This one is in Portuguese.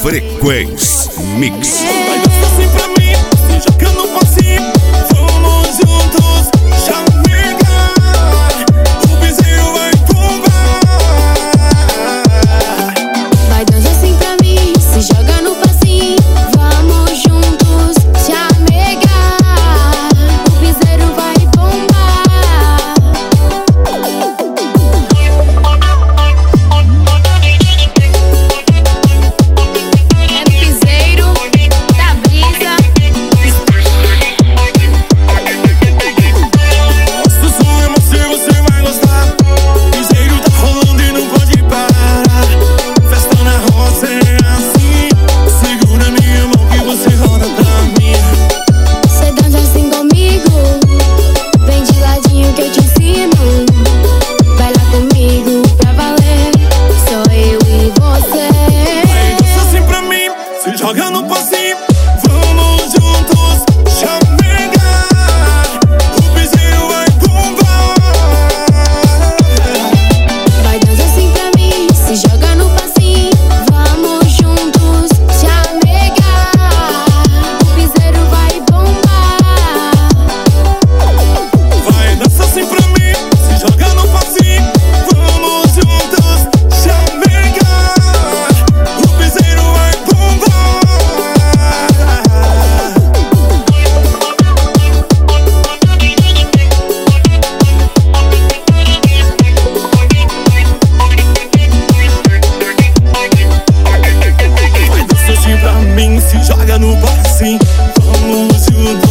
Frequência Mix. Vai dançar assim pra mim, se joga no passinho. Vamos juntos, chamegar. O piseiro vai bombar. Vai dançar assim pra mim, se joga no passinho. Vamos juntos, chamegar. O piseiro vai bombar. É piseiro da brisa. Nosso som é macio, você vai gostar. Piseiro tá rolando e não pode parar. Festa na roça é assim. Segura minha mão que você roda pra mim. Cê dança assim comigo, vem de ladinho que eu te ensino. Vai lá comigo pra valer, só eu e você. Vai dançar assim pra mim, se joga no passinho. Vamos juntos, chamegar. O piseiro vai bombar. Vai dançar assim pra mim, se joga no passinho. Vamos juntos, chamegar. O piseiro vai bombar. Vai dançar assim pra mim, se joga no passinho. Vamos juntos, chamegar. O piseiro vai bombar. Vai dançar assim pra mim, se joga no passinho. Vamos juntos.